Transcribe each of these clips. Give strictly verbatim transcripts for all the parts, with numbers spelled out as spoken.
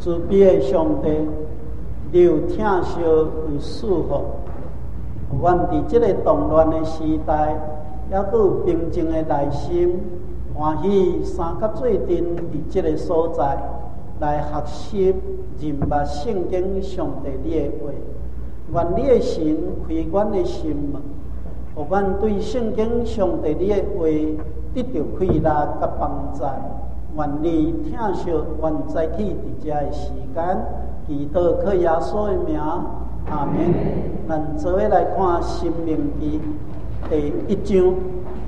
慈悲的上帝，你有疼惜有赐福，阮伫即个动乱的时代，还佫有平静的内心，欢喜三甲做阵伫即个所在来学习认捌圣经上帝你的话。愿你的神开阮的心门，互阮对圣经上帝你的话得到快乐甲帮助。愿你疼惜阮早起伫遮的时间，祈祷靠耶稣的名，阿们。咱做伙来看《申命记》第一章，《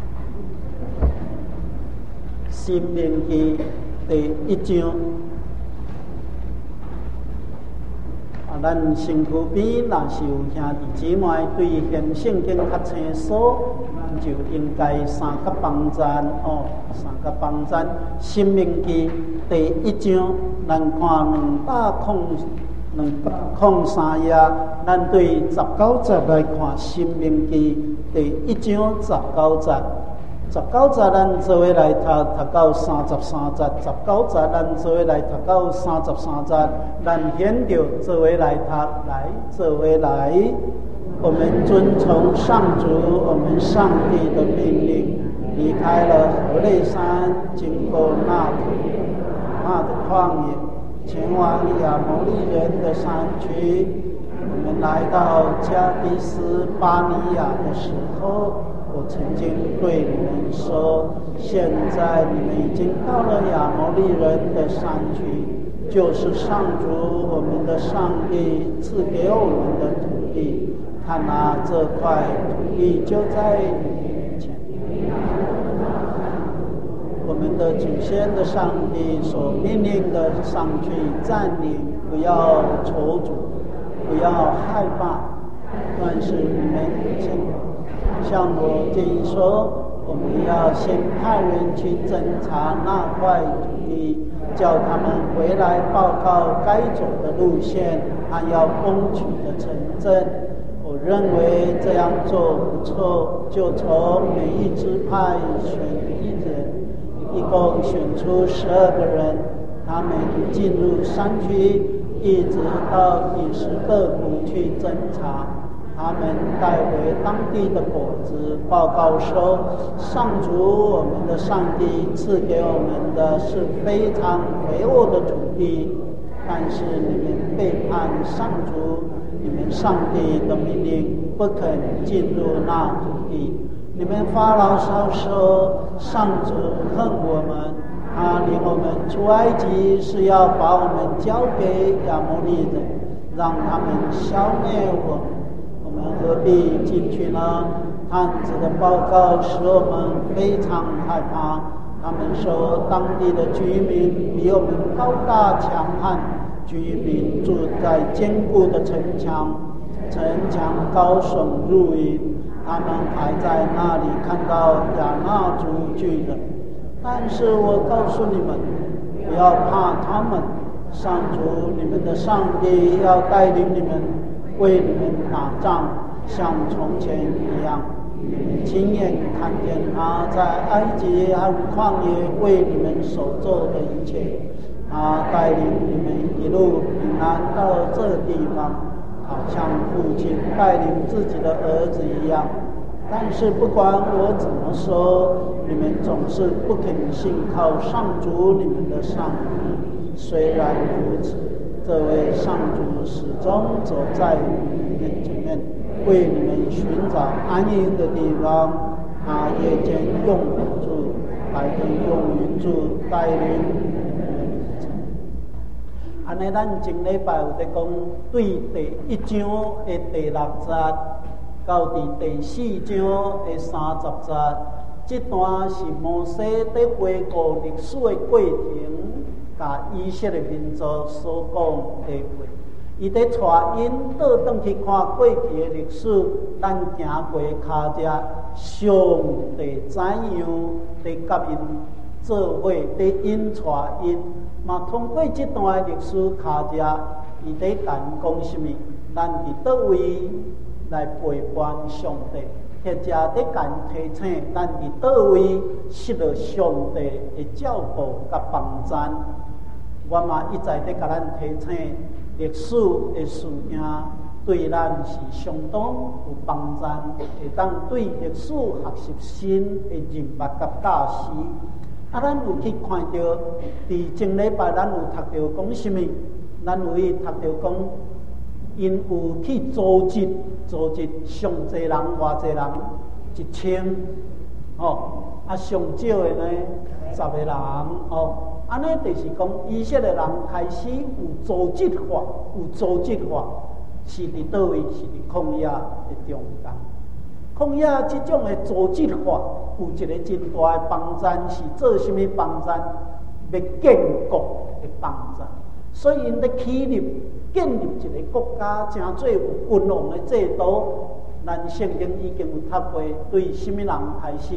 申命记》第一章。啊，咱身躯边若是有兄弟姊妹对现圣经较清楚，咱就应该三甲帮赞哦，三甲帮赞。《申命记》第一章，咱看两百空两百空三页，咱对十九节来看《申命记》第一章十九节。十九节咱做伙来读，读到三十三节；十九节咱做伙来读到三十三节。咱先着做伙来读，来做伙来。我们遵从上主我们上帝的命令，离开了何烈山，经过那土那的旷野，前往亚摩利人的山区。我们来到加迪斯巴尼亚的时候，我曾经对你们说，现在你们已经到了亚摩利人的山区，就是上主我们的上帝赐给我们的土地。看啊，这块土地就在你面前。我们的祖先的上帝所命令的上去占领，不要踌躇，不要害怕。但是你们先向我建议说，我们要先派人去侦查那块土地，叫他们回来报告该走的路线和要攻取的城镇。我认为这样做不错，就从每一支派选一人，一共选出十二个人，他们进入山区，一直到第十个谷去侦查。他们带回当地的果子，报告说，上主我们的上帝赐给我们的是非常肥沃的土地，但是你们背叛上主你们上帝的命令，不肯进入那土地。你们发牢骚说，上主恨我们，他领我们出埃及是要把我们交给亚摩利人，让他们消灭我们。我们何必进去呢？探子的报告使我们非常害怕。他们说，当地的居民比我们高大强悍，居民住在坚固的城墙，城墙高耸入云。他们还在那里看到亚衲族巨人。但是我告诉你们，不要怕他们，上主你们的上帝要带领你们，为你们打仗，像从前一样。你们亲眼看见他在埃及和旷野为你们所做的一切。他带领你们一路平安到这地方，好像父亲带领自己的儿子一样。但是不管我怎么说，你们总是不肯信靠上主你们的上帝。虽然如此，这位上主始终走在你们前面，为你们寻找安营的地方。他夜间用火柱，白天用云柱带领你们。安尼，咱前礼拜有在讲对第一章的第六节到第第四章的三十节，这段是摩西在回顾历史的过程，甲以色列民族所讲的话。伊在带因倒转去看过去的历史，咱行过脚者，上帝怎样在甲因做伙，在因带因，嘛通过这段历史脚者，伊在讲讲什么？咱伫倒位来陪伴上帝，或者在讲提醒咱伫倒位失了上帝的照顾甲帮助。 我嘛一再咧甲咱提醒，历史的事件对咱是相当有帮助，会当对历史学习新的人物甲教师。啊，咱有去看到，伫前礼拜咱有读到讲什么？咱有去读到讲，因有去组织组织上济人偌济人一千，哦，啊上少的呢十个人，哦，安尼就是讲以色列人开始有组织化，有组织化，是伫倒位？是伫旷野的中间。旷野即种的组织化，有一个真大的帮助，是做什么帮助？要建国的帮助。所以因咧起立建立一个国家，真做有君王的制度。咱圣经已经有读过，对什么人开始？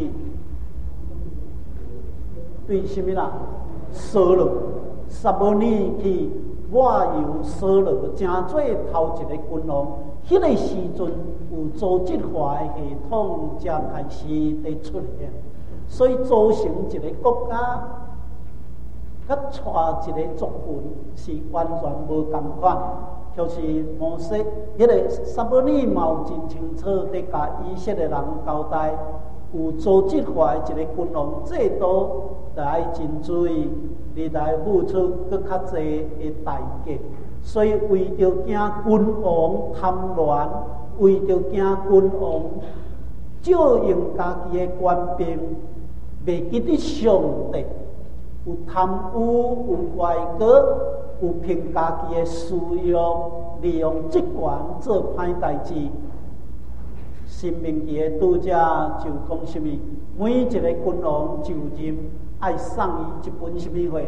对什么人？扫罗，撒母耳去我由扫罗，真做头一个君王。迄个时阵有组织化的系统才开始在出现，所以组成一个国家，甲带一个族群是完全无共款。就是摩西，迄个撒母耳嘛有真清楚在甲以色列人交代，有组织化的一个君王制度，来真注意，你来付出搁较济的代价。所以为着惊君王贪婪，为着惊君王照用家己的权柄，袂记得上帝，有贪污，有外国，有凭家己的私欲，利用职权做歹代志。申命记的拄则就讲什么？每一个君王就任爱送伊一本什么货？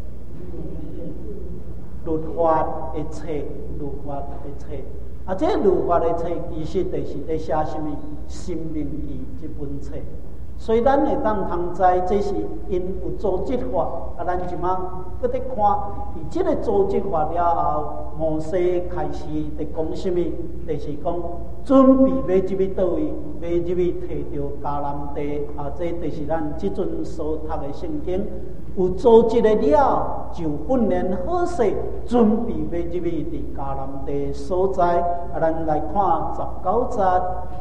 律法的册，律法的册，啊，这律法的册其实就是在写什么？申命记这本册。所以咱会当通知，这是因有组织化。啊，咱即马搁在看，伫这个组织化了后，摩西开始在讲什么？就是讲准备要入去倒位，要入去摕到迦南地。啊，这就是咱即阵所读的圣经。有组织的了，就训练好势，准备要入去伫迦南地所在。啊，咱来看十九节。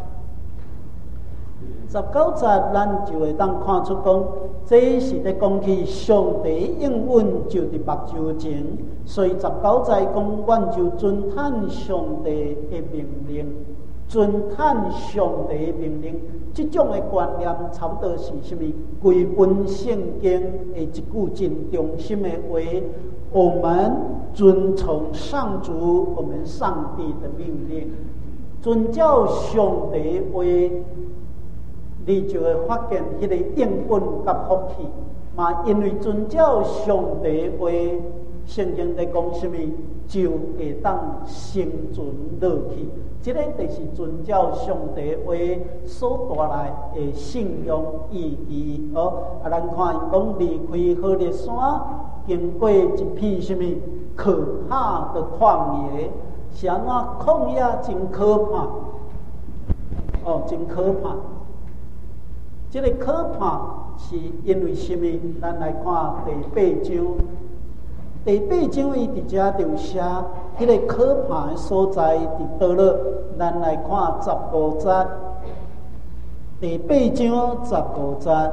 十九节，咱就会当看出讲，这是咧讲起上帝应允就伫目睭前，所以十九节讲，阮就遵探上帝的命令，遵探上帝的命令。这种的观念，差不多是什么？规本圣经的一句真中心的话：我们遵从上主，我们上帝的命令，遵照上帝的话。你就会发现，迄个应允甲福气嘛，因为遵照上帝话，圣经在讲什么，就会当生存落去。这个就是遵照上帝话所带来的信仰意义。哦，啊，咱看因讲离开何烈山，经过一片什么可怕的旷野，是安怎旷野真可怕？哦，真可怕。这个可怕是因为什么？咱来看第八章，第八章伊伫遮就写，迄个可怕的所在伫倒落？咱来看十五节，第八章十五节，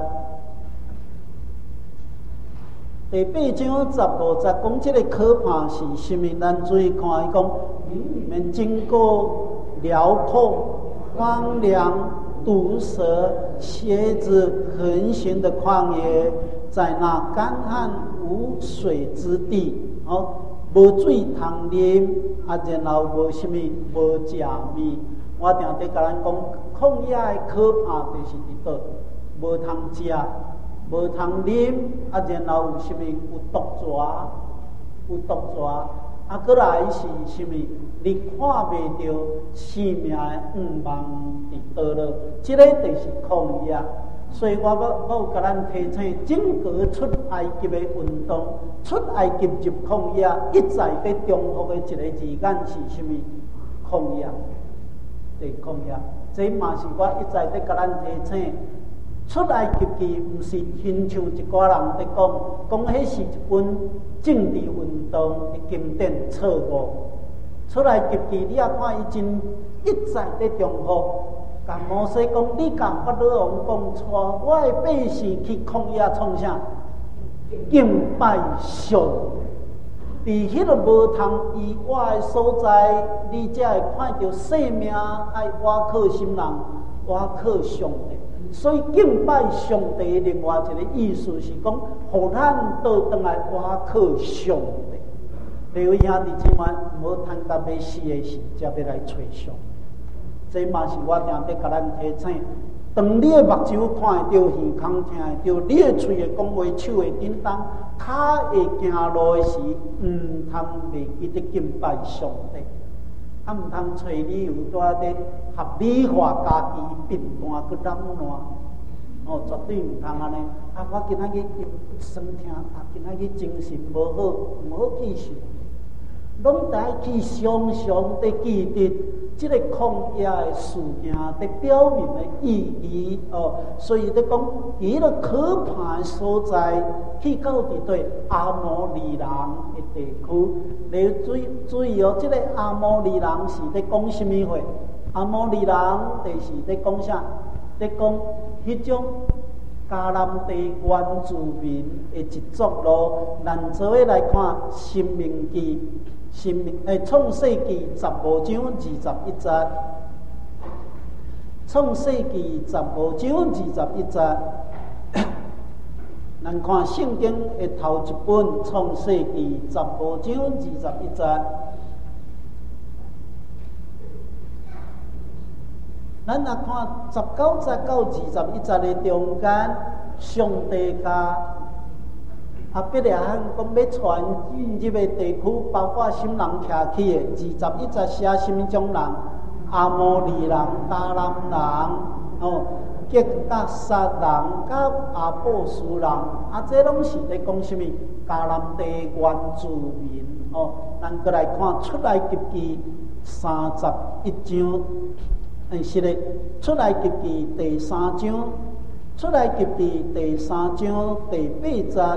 第八章十五节讲这个可怕是什么？咱注意看，伊讲里面经过辽阔、荒凉。毒蛇、蝎子横行的旷野，在那干旱无水之地，哦，无水通啉，啊，然后无什么，无食物。我定在甲咱讲，旷野的可怕就是伫倒，无通食，无通啉，啊，然后有什么？有毒蛇，有毒蛇。啊，过来是什么？你看袂到生命的愿望伫倒落，这个就是旷野。所以我要我甲咱提醒，整个出埃及的运动，出埃及入旷野，一再在重复的一个字眼是什么？旷野，对，旷野。这嘛是我一再在甲咱提醒， 出来及其毋是亲像一寡人在讲，讲迄是一本政治运动的经典错误。出来及其，你也看伊真一再在重复，甲摩西讲：你甲法老王讲错，我的百姓去旷野创啥？敬拜上帝。伫迄个无通以外的所在，你才会看到生命爱倚靠心人，倚靠上帝。所以敬拜上帝另外一个意思是讲，互咱倒转来倚靠上帝。各位兄弟姊妹，无趁到要死的时，才要来找上帝。这嘛是我定在甲咱提醒。当你的目睭看会到，耳孔听会到，你的嘴会讲话，手会叮当，脚会行路的时，毋通袂记得敬拜上帝。啊，毋通找理由在咧合理化家己变乱去扰乱，哦，绝对毋通安尼。啊，我今仔日又酸痛，啊，今仔日精神无好，毋好继续。拢得去常常地记得这个旷野的事件的表明的意义哦。所以咧讲，伊个可怕的所在，去到伫对阿摩利人的地区。你注意注意哦，这个阿摩利人是咧讲什么话？阿摩利人就是咧讲啥？咧讲迄种迦南地原住民的一族咯。咱做伙来看《申命记》。新诶，创世纪十五章二十一节，创世纪十五章二十一节，咱看圣经的头一本创世纪十五章二十一节，咱若看十九节到二十一节的中间，上帝甲啊，必然讲要传进入的地区，包括什人徛起的，二十一节写什么种人？阿摩利人、迦南人、哦，吉甲撒人、甲阿波斯人，啊，这拢是咧讲什么？迦南地原住民。哦，咱过来看出来及记三十一章，嗯，是咧，出来及记第三章，出来及记第三章第八节。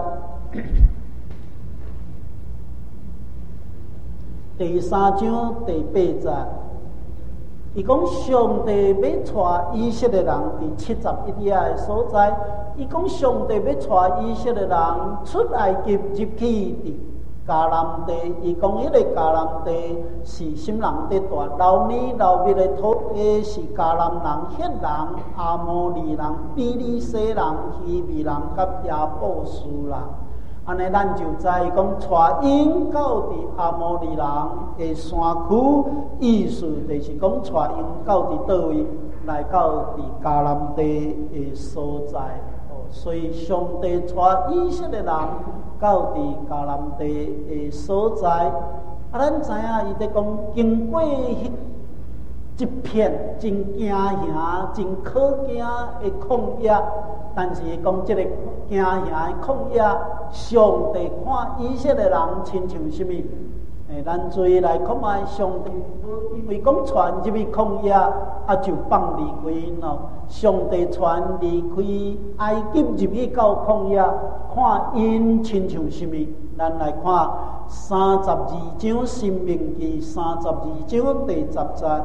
第三章第八节，伊讲上帝要带以色列人伫七十一夜的所在，伊讲上帝要带以色列人出埃及入去伫迦南地，伊讲迄个迦南地是什人伫住？老年老灭的土地是迦南人、赫人、阿摩利人、比利洗人、希未人、甲亚布斯人。安尼，咱就知讲，带因到伫阿摩利人的山区，意思就是讲，带因到伫倒位，来到伫迦南地的所在。哦，所以上帝带以色列人到伫迦南地的所在。啊，咱知影伊在讲，经过迄一片真惊吓、真可惊的旷野。但是讲这个惊吓的旷野，上帝看以色列人亲像什么？诶，咱注意来看卖上帝，因为讲传入去旷野，啊就放离开因咯。上帝传离开埃及入去到旷野，看因亲像什么？咱来看三十二章申命记三十二章第十节。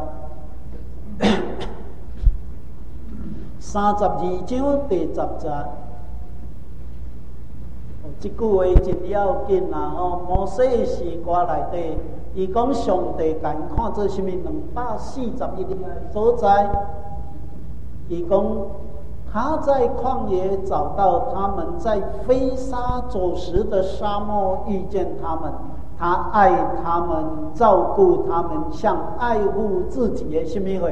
三十二章第十节，这句话真要紧啦！吼，摩西诗歌内底，伊讲上帝甲因看做什么？两百四十一年所在，伊讲他在旷野找到他们，在飞沙走石的沙漠遇见他们，他爱他们，照顾他们，像爱护自己的什么话？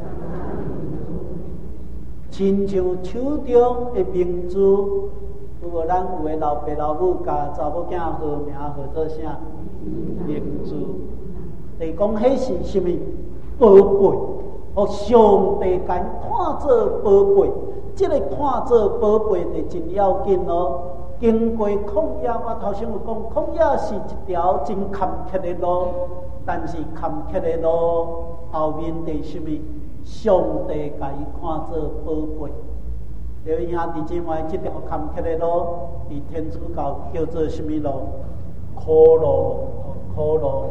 亲像手中的明珠，如果咱有的老爸老母甲查某囝号名号做啥？明珠，就是讲迄是什么宝贝？哦，上帝甲看做宝贝，这个看做宝贝就真要紧咯。经过旷野，我头先有讲，旷野是一条真坎坷的路，但是坎坷的路后面是什么？上帝甲伊看做宝贝， 刘兄弟姊妹，这条坎坷的路，伫天主教叫做什么路？苦路，苦路。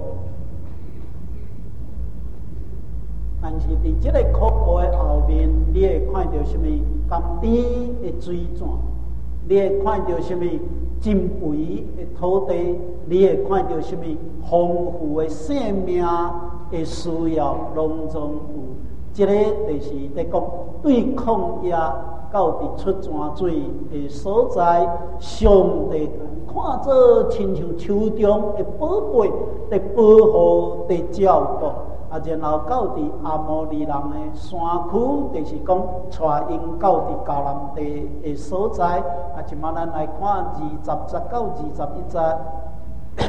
但是伫这个苦路的后面，你会看到什么？甘甜的水泉，你会看到什么？珍贵的土地，你会看到什么？丰富的生命的需要，拢总有。这个就是在讲对抗也到伫出泉水的所在，上帝看做亲像手中的宝贝，在保护、在照顾。啊，然后到伫阿摩利人的山区，就是讲带因到伫迦南地的所在。啊，即马咱来看二十节到二十一节。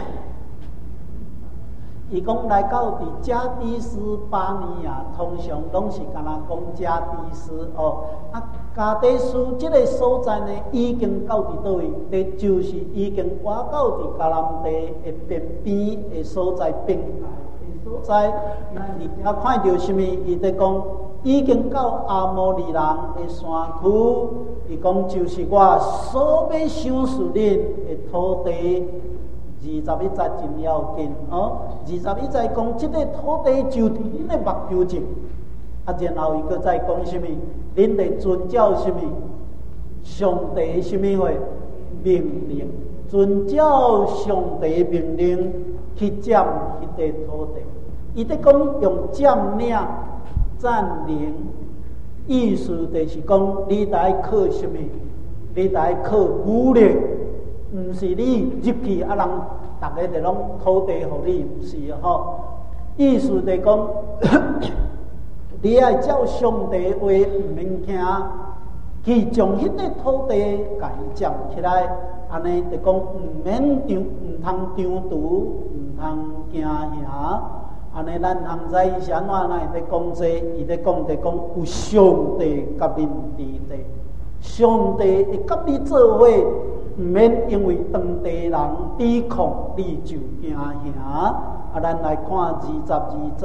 伊讲来到伫加的斯巴尼亚，通常拢是敢若讲加的斯哦。啊，加的斯这个所在呢，已经到伫倒位？这就是已经挖到伫迦南地的边边的所在边。所在，你也看到什么？伊在讲已经到阿摩利人的山区，伊讲就是我所要赏赐恁的土地。二十一节真要紧哦！二十一节讲这个土地就伫恁的目睭前，啊，然后伊个再讲什么？恁得遵照什么？上帝什么话命令？遵照上帝命令去占迄块土地。伊在讲用占领、占领，意思就是讲你来靠什么？你来靠武力，毋是你入去啊人，大家就拢土地互你，毋是吼。意思就是讲，你爱照上帝话，毋免惊，去将迄块土地甲伊占起来。安尼就讲毋免张，毋通张图，毋通惊吓。安尼咱通知伊是安怎？咱会在讲这，伊在讲在讲有上帝甲恁伫地，上帝会甲你做伙，毋免因为当地人抵抗你就惊吓。啊，咱来看二十二节，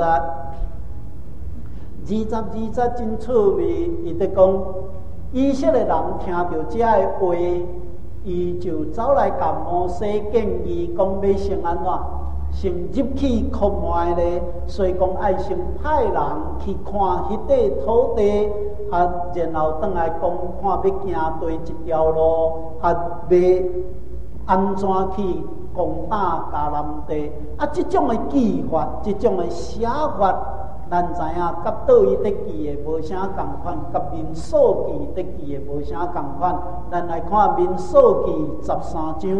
二十二节真趣味，伊在讲以色列人听到这个话，伊就走来甲摩西建议，讲要先安怎？先入去看卖咧，所以讲爱先派人去看迄块土地，啊，然后转来讲看要行对一条路，啊，要安怎去攻打迦南地？啊，这种的记法，这种的写法，咱知影，甲倒伊得记的无啥共款，甲民数记得记的无啥共款。咱来看民数记十三章。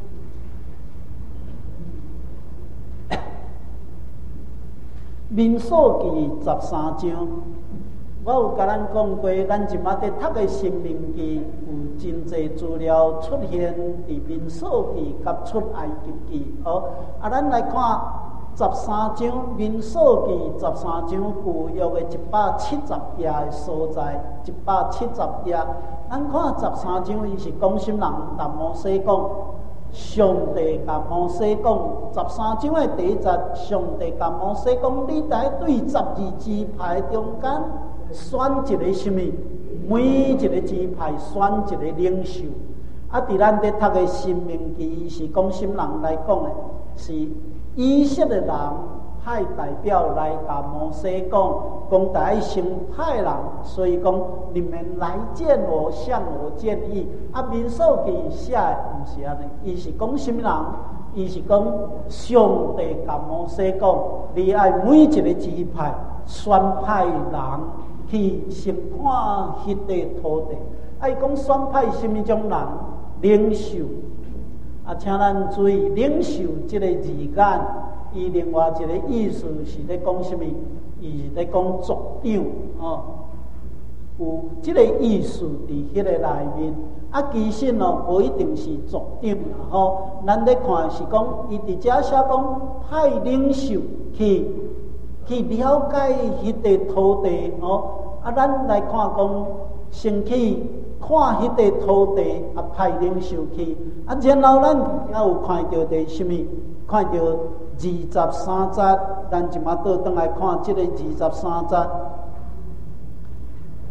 民数记十三章，我有甲咱讲过，咱即马在读的申命记有真侪资料出现伫民数记甲出埃及记哦。啊，咱来看十三章，民数记十三章旧约的一百七十页的所在，一百七十页。咱看十三章，伊是讲什人？但摩西讲。上帝甲摩西讲，十三章的第一节，上帝甲摩西讲，你在对十二支派中间选一个什么？每一个支派选一个领袖。啊，伫咱在读的申命记是讲什人来讲的？是以色列人派代表来甲摩西讲，讲大先派人，所以讲你们来见我，向我建议。啊，民数记写的毋是安尼，伊是讲什么人？伊是讲上帝甲摩西讲，你爱每一个支派选派人去先看迄块土地。爱讲选派什么种人？领袖。啊，请咱注意领袖这个字眼。伊另外一个意思是咧讲什么？伊是咧讲族长哦，有这个意思伫迄个内面。啊，其实哦，无一定是族长啦吼。咱咧看是讲，伊伫遮写讲派领袖去去了解迄块土地哦。啊，咱来看讲，先去看迄块土地，啊，派领袖去。啊，然后咱也有看到伫什么？看到二十三节，咱即马倒转来看即个二十三节。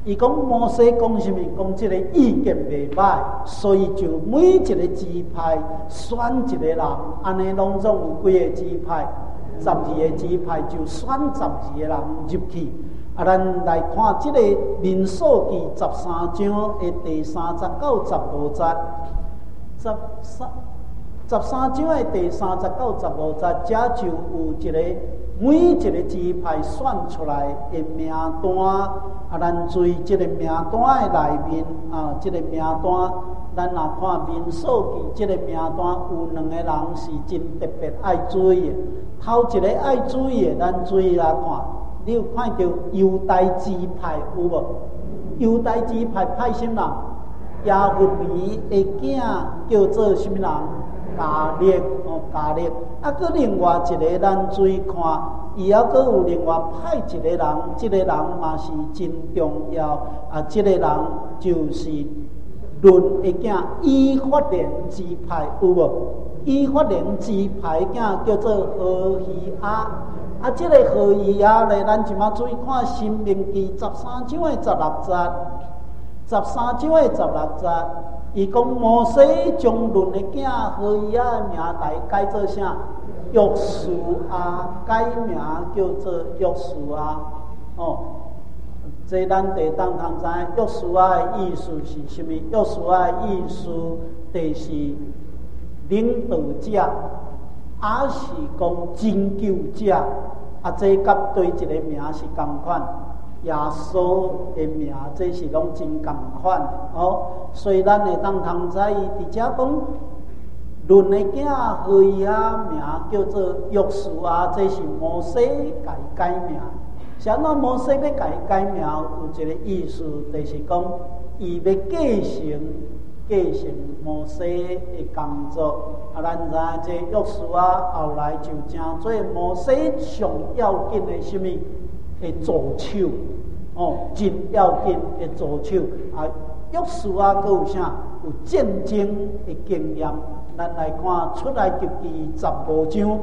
伊讲摩西讲什么？讲这个意见袂歹，所以就每一个支派选一个人，安尼拢总有几个支派，十二个支派就选十二个人入去。啊，咱来看这个民数记十三章的第三十到十五节，十三十三章的第三十到十五节，这就有一个每一个支派选出来的名单。啊，咱注意这个名单的内面啊，这个名单，咱若看民数记这个名单，有两个人是真特别爱注意的。头一个爱注意的，咱注意来看。你有看到犹大支派有无？犹大支派派什么人？亚弗尼的囝叫做什么人？加列哦，加列。啊，佮另外一个，咱注意看，伊还佮有另外派一个人，这个人嘛是真重要啊。这个人就是伦的囝以法莲支派有无？以法莲支派囝叫做何西阿。啊，这个何以啊咧，咱即马注意看《申命记》十三章的十六节，十三章的十六节，伊讲摩西将论的囝何以啊名代改做啥？约书亚，改名叫做约书亚。哦，这咱得当通知，约书亚的意思是什么？约书亚的意思就是领导者。也是讲拯救者，啊，这甲对一个名是同款，耶稣的名，这是拢真同款哦。所以咱会当通知伊伫遮讲，论的囝何以啊名叫做约书亚，这是摩西改改名。像那摩西要改改名，有一个意思，就是讲伊要继承。继承摩西的工作，啊，咱知影这约书亚后来就成做摩西上要紧的什么的助手，哦，真要紧的助手。啊，约书亚佮有啥？有战争的经验。咱来看出埃及记十五章，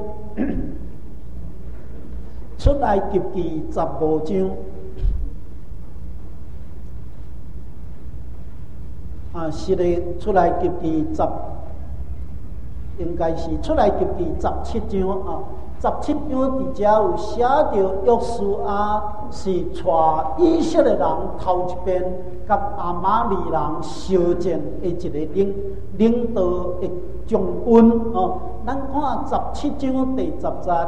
出埃及记十五章。啊，是咧，出来及记十，应该是出来及记十七章啊。十七章伫遮有写着约书亚是带以色列人头一遍甲亚玛利人相战的一个领领导的将军哦。咱看十七章第十节。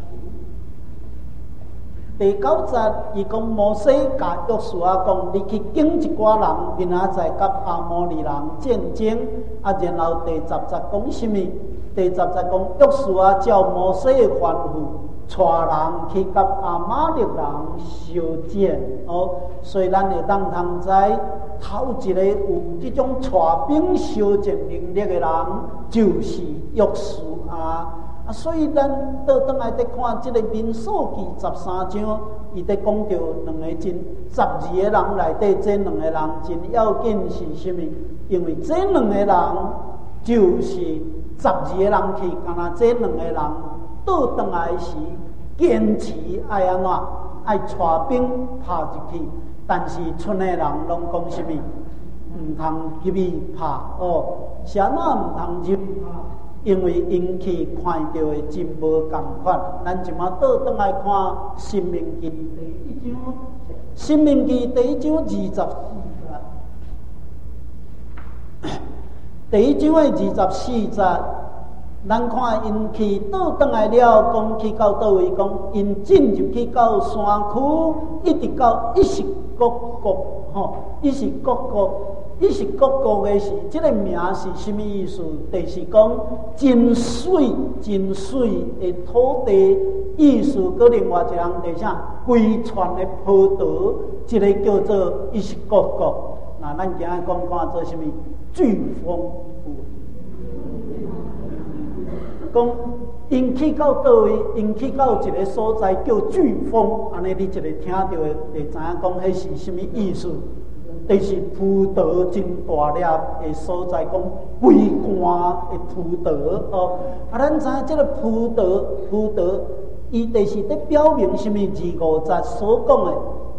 第九节，伊讲摩西甲约书亚讲，你去拣一寡人，明仔载甲阿摩利人战争。啊，然后第十节讲什么？第十节讲约书亚照摩西的吩咐，带人去甲阿玛利人相战。哦，所以咱会当通知，头一个有这种带兵相战能力的人，就是约书亚。啊，所以咱倒转来在看这个民数记十三章，伊在讲到两个真十二个人内底，这两个人真要紧是什么？因为这两个人就是十二个人去，干那这两个人倒转来是坚持爱安怎爱带兵拍入去，但是村的人拢讲什么？唔通入去拍哦，啥那唔通入拍？因为因去看到的真无共款，咱即马倒转来看《申命记》第一章，《申命记》第一章二十四节，第一章的二十四节，咱看因去倒转来了，讲去到倒位，讲因进入去到山区，一直到一时各国，吼，一时各国。伊是各国的是，这个名是什么意思？就是讲真水、真水的土地，意思。搁另外一项是啥？规串的葡萄，这个叫做伊是各国。那咱今日讲看做什么？飓风。讲因去到倒位，因去到一个所在叫飓风，安尼你一个听到的会知影讲迄是什么意思？就是葡萄真大粒的所在，讲规罐的葡萄哦。啊，咱知影这个葡萄，葡萄，伊就是在表明什么？二五节所讲的，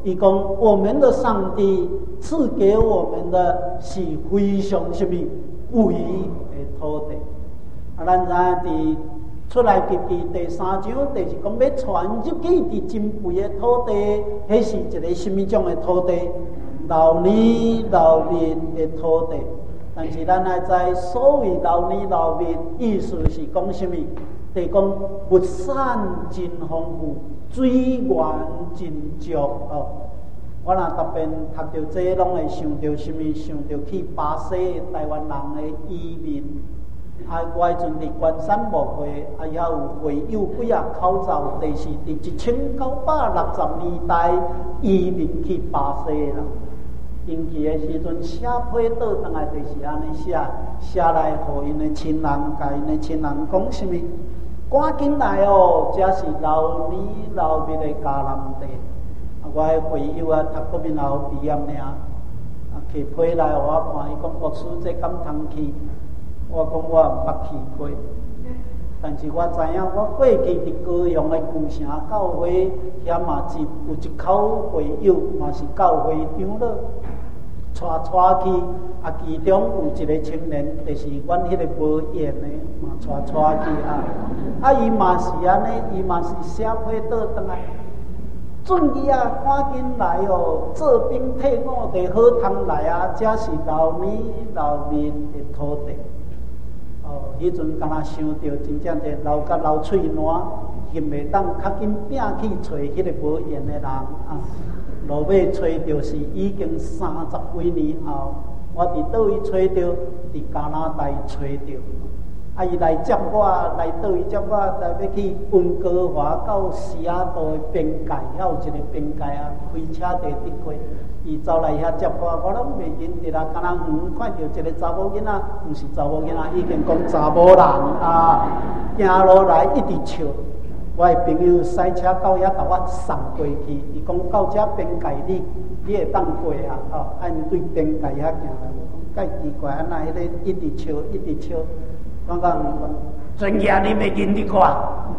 伊讲我们的上帝赐给我们的是非常什么肥的土地。啊，咱知伫出来记记第三章，就是讲要传入去伫真肥的土地，迄是一个什么种的土地？老泥老面的土地。但是咱还知所谓老泥老面，意思是讲什么？就是讲物产真丰富，水源真足哦。我若特别读到这，拢会想到什么？想到去巴西台湾人的移民。啊，我迄阵伫关山牧会，啊，也有会友几啊口罩，就是伫一千九百六十年代移民去巴西啦。因去的时阵写批倒转来，就是安尼写，写来互因的亲人，甲因的亲人讲什么？赶紧来哦！这是老年老灭的迦南地。啊，我的会友啊，读国民后毕业尔，啊，摕批来互我看，伊讲牧师这敢通去？我讲我毋捌去过，但是我知影，我过去伫高雄的旧城教会，遐嘛是有一口会友，嘛是教会长老，带带去，啊，其中有一个青年，就是阮迄个无缘的，嘛带带去啊，啊，伊嘛是安尼，伊嘛是写批倒转来。准伊啊，赶紧来哦！做兵退伍的好通来啊！这是老年老面的土地。哦，迄阵敢若想到真正一流甲流喙烂，嫌袂当较紧拼去找迄个无缘的人啊！落尾找着是已经三十几年后，我伫倒位找着？伫加拿大找着。啊，伊来接我，来倒位接我，来要去温哥华到西雅图的边界，遐有一个边界啊，开车地直过。伊走来遐接我，我拢袂认得啦。敢若远看到一个查某囡仔，毋是查某囡仔，已经讲查某人啊，行路来一直笑。我的朋友驶车到遐甲我送过去，伊讲到这边界你你会当过啊？哦，按对边界遐行来，介奇怪，安那迄个一直笑一直笑。我讲专业你袂认得我。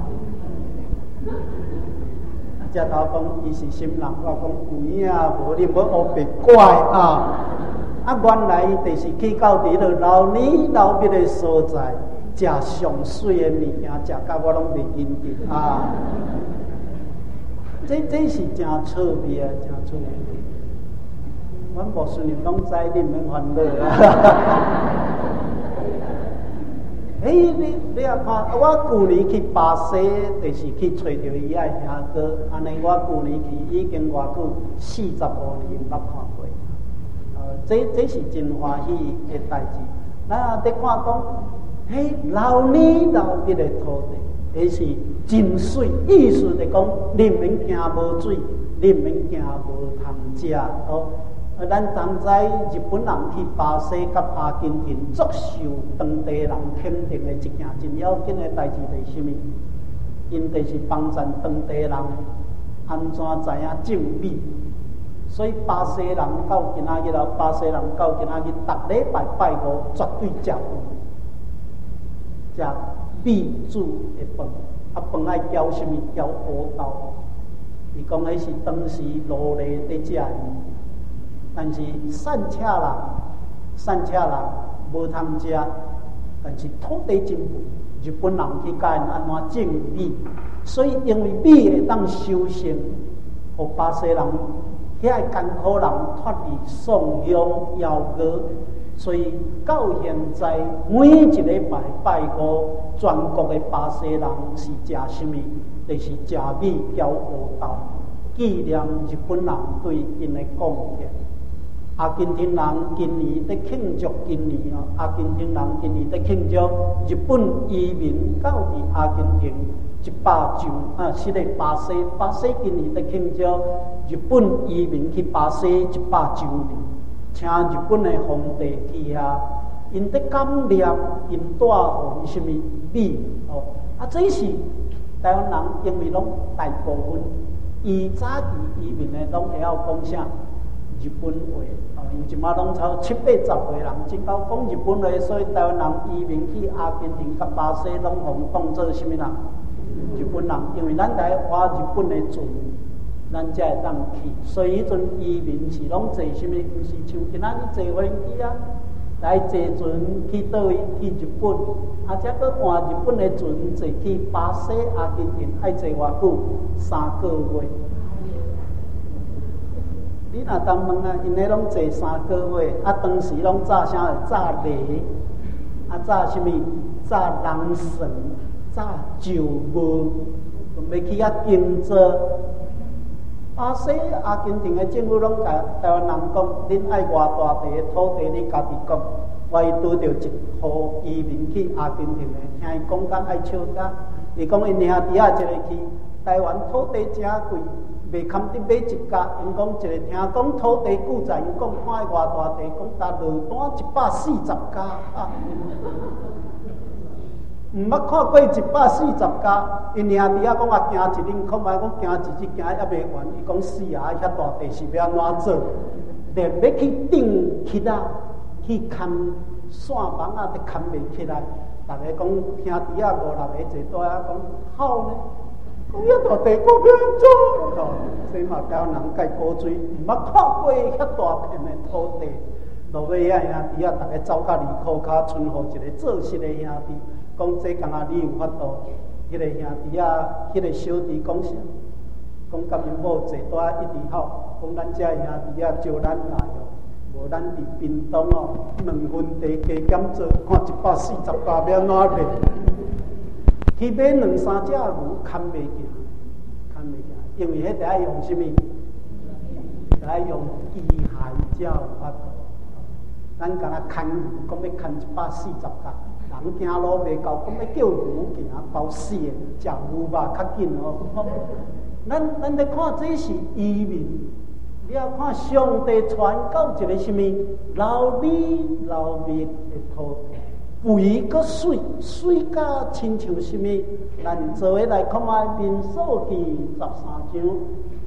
只头讲伊是心人，我讲有影无，你无学别怪啊！啊，原来伊就是去到伫落老年老灭的所在，食上水的物件，食甲我拢袂认得啊！这这是真趣味啊，真趣味！阮无顺任拢知，你免烦恼啊！哎，你你也看，我旧年去巴西，就是去找着伊爱兄哥。安尼，我旧年去已经偌久，四十五年捌看过。呃，这这是真欢喜的代志。咱得看讲，嘿，老年老灭的土地，迄是真水，意思就讲，你毋免惊无水，你毋免惊无通食哦。啊，咱同知日本人去巴西甲阿根廷，足受当地人肯定的一件真要紧的代志，就是什么？因就是帮助当地人安怎知影正美。所以巴西人到今仔日了，巴西人到今仔日，逐礼拜拜五绝对食饭，食美煮的饭，啊饭爱浇什么？浇乌豆。伊讲迄是当时奴隶在食的。但是善车人，善车人无通食，但是土地真富，日本人去教因安怎种米，所以因为米会当收成，互巴西人遐个艰苦人脱离宋香妖歌，所以到现在每一个礼拜拜五，全国的巴西人是食什么？就是食米浇乌豆，纪念日本人对因的贡献。阿根廷人今年在庆祝今年哦，阿根廷人今年在庆祝日本移民到伫阿根廷一百周啊，是咧巴西，巴西今年在庆祝日本移民去巴西一百周年，请日本的皇帝去遐，因在感念，因带互什么米哦？啊，这是台湾人因为拢大部分伊早期移民的拢会晓讲啥？日本话，哦，因为即马拢超七八十岁人，真够讲日本话，所以台湾人移民去阿根廷、甲巴西，拢互当做什么人？日本人，因为咱来话日本的船， 咱才会当去。所以迄阵移民是拢坐什么？毋是像今仔日坐飞机啊，来坐船去倒位？去日本，啊，则搁换日本的船坐去巴西、阿根廷，爱坐偌久？三个月。你若当问啊，因迄拢坐三个月，啊，当时拢炸啥？炸雷，啊，炸什么？炸人参，炸酒无，要去遐经做。巴西、阿根廷的政府拢甲台湾人讲，恁爱偌大地的土地，你家己讲。我伊拄着一户移民去阿根廷的，听伊讲甲爱笑甲，伊讲因兄弟仔一个去台湾土地真贵，袂堪得买一家。因讲一个听讲土地古仔，因讲看伊偌大地，讲达落单一百四十家啊。毋捌看过一百四十家，因兄弟仔讲啊，行一恁看卖，讲行一日行还袂完。伊讲是啊，遐大地是要安怎做？连要去顶起啊，去看线网啊，都看袂起来。逐个讲兄弟仔五六个坐在遐讲好呢，讲遐大地我要安怎？哦，所以嘛，台湾人介古锥，毋捌看过遐大片的土地。落尾遐兄弟仔，逐个走到二箍骹，剩互一个做事的兄弟。讲这刚啊，你有法度？迄、那个兄弟啊，迄、那个小弟讲啥？讲甲因某坐带一直好，讲咱这兄弟啊，招咱来哦，无咱伫屏东哦，两分地加减做，看一百四十家要哪卖？去买两三只牛，牵袂行，牵袂行，因为迄得爱用什么？得爱用机械才有法度。咱敢若牵牛，讲要牵一百四十家。人行路袂够，讲要叫牛行，包死的，食牛肉较紧哦。咱咱咧看这是移民，你要看上帝传到一个什么老米老米的土地，肥个水水甲亲像什么？咱做诶来看卖民数记十三章，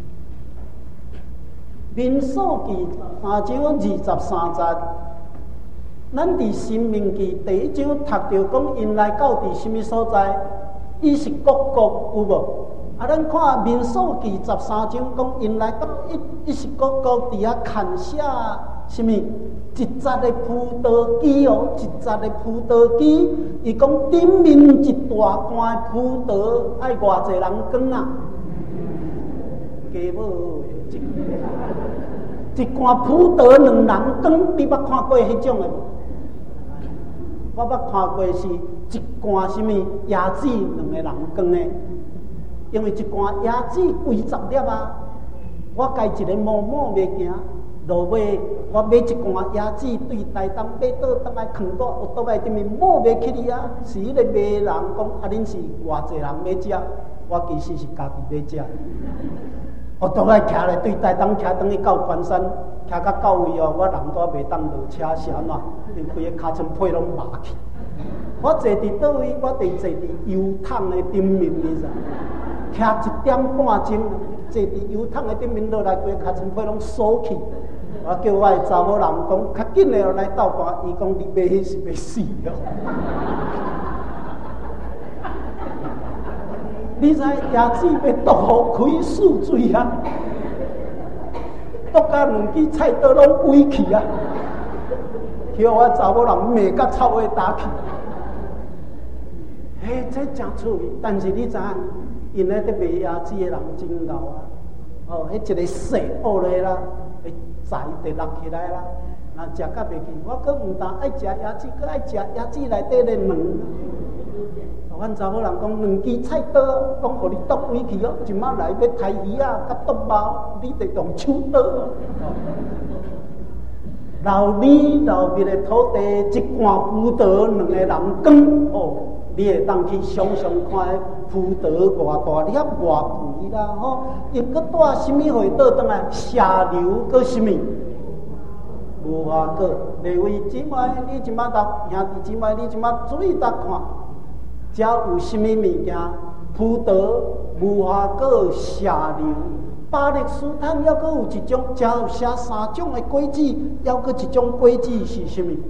民数记十三章二十三节。咱伫《申命记》第一章读到讲，因来到伫什么所在？伊是各国有无？啊，咱看《民数记》十三章讲，因来到伊伊是各国伫遐看下什么？一扎的葡萄枝哦，一扎的葡萄枝。伊讲顶面一大罐葡萄，爱偌济人耕啊？加无一一罐葡萄两人耕，你捌看过迄种的无？我捌看过是一罐什么椰子两个人耕的，因为一罐椰子几十粒啊，我家一个摸摸袂行，落尾我买一罐椰子对台东买倒当来放到学倒来顶面摸袂起哩啊，是迄个卖人讲啊，恁是偌济人要食，我其实是家己要食。我倒来徛咧，对台东徛等去到关山，徛到到位哦，我人都袂当落车，是安怎？因规个尻川皮拢麻去。我坐伫倒位，我得坐伫油桶的顶面，你知？徛一点半钟，坐伫油桶的顶面落来，规个尻川皮拢缩去。我叫我的查某人讲，较紧的来斗看，伊讲你买迄是要死哦。你知椰子要剁开四水啊，剁到两支菜刀拢飞去啊！叫我查某人骂甲臭话打去。嘿，这真趣味，但是你知影，因咧咧卖椰子的人真牛啊！哦，迄一个细乌咧啦，会材得落起来啦。若食甲袂去，我阁毋但爱食椰子，阁爱食椰子内底的卵。阮查某人讲两支菜刀，讲互你剁回去哦。即摆来要杀鱼啊，甲剁猫，你得用手刀哦。老米老米的土地，一罐葡萄两个人耕哦，你会当去想想看，葡萄偌大粒偌肥啦吼，伊搁带什么回倒转来？下流搁什么？无花果。例如即摆你即摆搭兄弟姊妹，你即摆注意搭看。遮有什么物件？葡萄、无花果、下流、巴勒斯坦，还阁有一种，遮有写三种的果子，还阁一种果子是什么？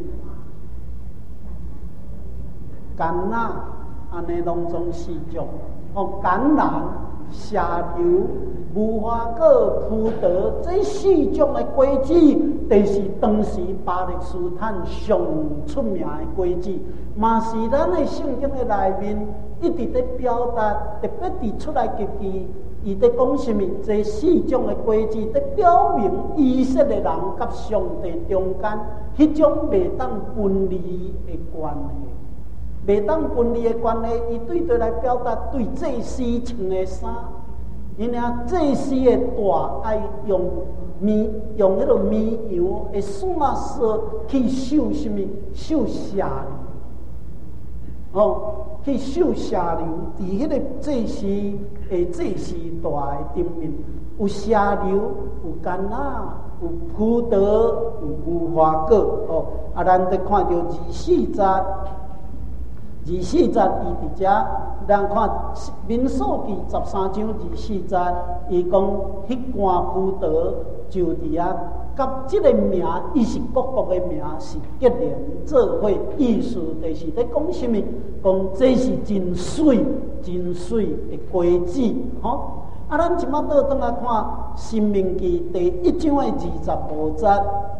橄榄，安尼拢总四种。哦，橄榄、 下流、无花果、普德这四种的果子，就是当时巴勒斯坦上出名的果子，嘛是咱的圣经的内面一直在表达，特别伫出来及记，伊在讲什么？这四种的果子，在表明以色列人甲上帝中间迄种袂当分离的关系。袂当分离的关系，伊对对来表达对祭司穿的衫，因啊祭司的大爱用米用迄个米油的线丝去绣什么？绣下流，哦，去绣下流，伫迄个祭司的祭司大的顶面，有下流，有橄榄，有葡萄，有无花果，哦，啊，咱得看到二四节。二四节伊伫遮，咱看民数记十三章二四节，伊讲迄罐葡萄就伫遐，甲即个名，伊是各国的名是结连做伙，意思就是咧讲什么？讲这是真水、真水的果子，吼、啊，咱即马倒转来看《申命记》第一章的二十五节，